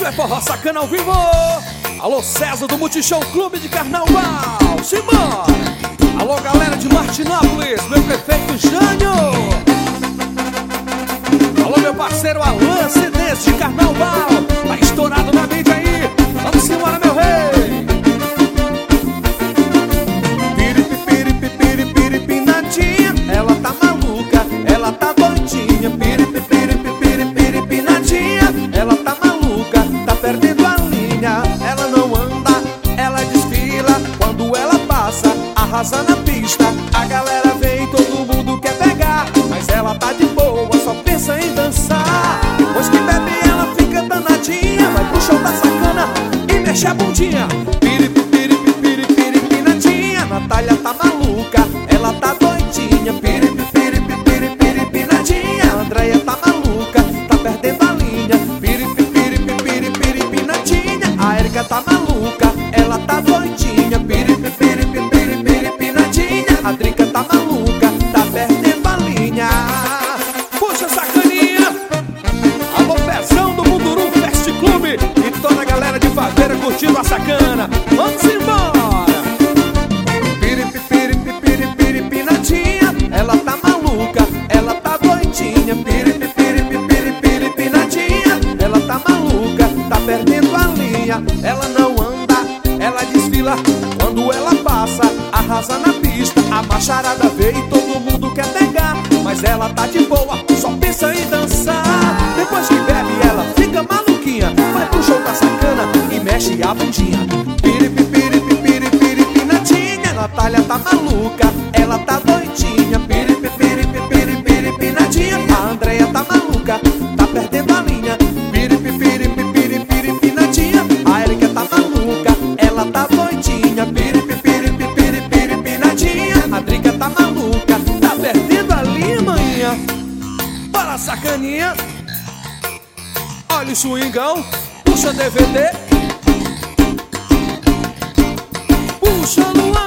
Isso é Forró Sacana ao vivo. Alô César do Multishow Clube de Carnaval, simbora. Alô galera de Martinópolis, meu prefeito Jânio. Alô meu parceiro Alan CDs de Carnaval, tá estourado na mídia aí. Vamos embora meu rei. Piripinadinha, ela tá maluca, ela tá doidinha. Piripinadinha, ela tá maluca, tá perdendo a linha. Ela não anda, ela desfila, quando ela passa, arrasa na pista. A galera vem, todo mundo quer pegar, mas ela tá de boa, só pensa em dançar. Depois que bebe ela fica danadinha, vai pro show da Sacana e mexe a bundinha. Piripinadinha, Natália tá maluca, ela tá doidinha. Piripinadinha, Andréia tá maluca, tá perdendo a linha. Piripinadinha, a Érica tá maluca, ela tá doidinha. Piripinadinha, a Drica tá maluca, tá perdendo a linha. Puxa Sacaninha. Alô Pezão do Mundurum Fest Clube e toda a galera de Faveira curtindo a Sacana. Vamos embora. Piripinadinha, ela tá maluca, ela tá doidinha. Piripinadinha, ela tá maluca, tá perdendo a linha. Ela não anda, ela desfila, quando ela passa, arrasa na pista. A macharada veio e todo mundo quer pegar, mas ela tá de boa, só pensa em dançar. Depois que bebe ela fica maluquinha, vai pro show da Sacana e mexe a bundinha. Piripinadinha, Natália tá maluca, ela tá doidinha. Piripinadinha, a Andréia tá maluca, tá perdendo a linha. Piripinadinha, a Érica tá maluca, ela tá doidinha. Piripinadinha, a Drica tá maluca, tá perdendo a linha, manhã. Para a Sacaninha. Olha o swingão, puxa DVD, puxa no ar.